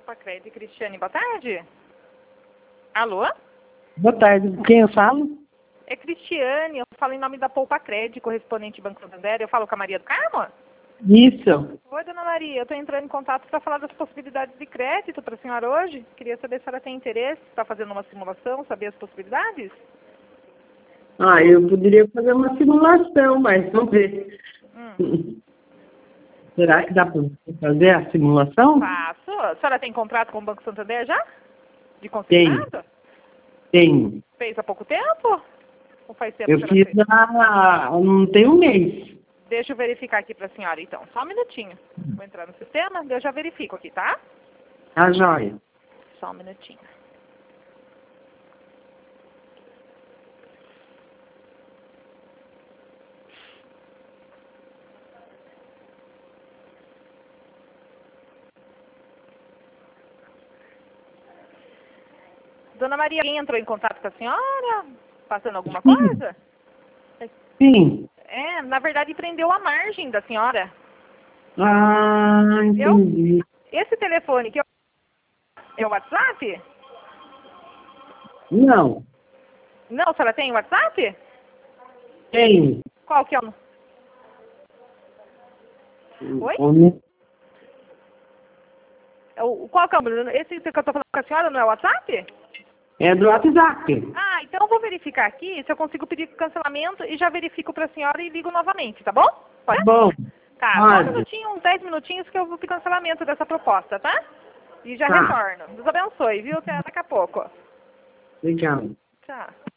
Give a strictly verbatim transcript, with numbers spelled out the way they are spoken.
Poupa-Cred, Cristiane, boa tarde. Alô? Boa tarde. Quem eu falo? É Cristiane, eu falo em nome da Poupa-Cred, correspondente Banco Santander. Eu falo com a Maria do Carmo? Isso. Oi, dona Maria. Eu estou entrando em contato para falar das possibilidades de crédito para a senhora hoje. Queria saber se a senhora tem interesse, está fazendo uma simulação, saber as possibilidades? Ah, eu poderia fazer uma simulação, mas vamos ver. Hum. Será que dá para fazer a simulação? Faço. A senhora tem contrato com o Banco Santander já? De Tem. consignado? Tem. Fez há pouco tempo? Ou faz tempo Eu que a senhora fiz fez? há... não tem um mês. Deixa eu verificar aqui para a senhora, então. Só um minutinho. Vou entrar no sistema, eu já verifico aqui, tá? Tá joia. Só um minutinho. Dona Maria, quem entrou em contato com a senhora? Passando alguma Sim. coisa? Sim. É, na verdade prendeu a margem da senhora. Ah, entendi. Esse telefone que eu... é o WhatsApp? Não. Não, a senhora tem WhatsApp? Tem. Qual que é o... Oi? O- o qual que é o... Esse que eu tô falando com a senhora não é o WhatsApp? É do WhatsApp. Ah, então eu vou verificar aqui se eu consigo pedir cancelamento e já verifico para a senhora e ligo novamente, tá bom? Tá Pode? bom. Tá, só um Pode. minutinho, uns dez minutinhos que eu vou pedir cancelamento dessa proposta, tá? E já Tá. retorno. Deus abençoe, viu? Até daqui a pouco. Legal. Tchau.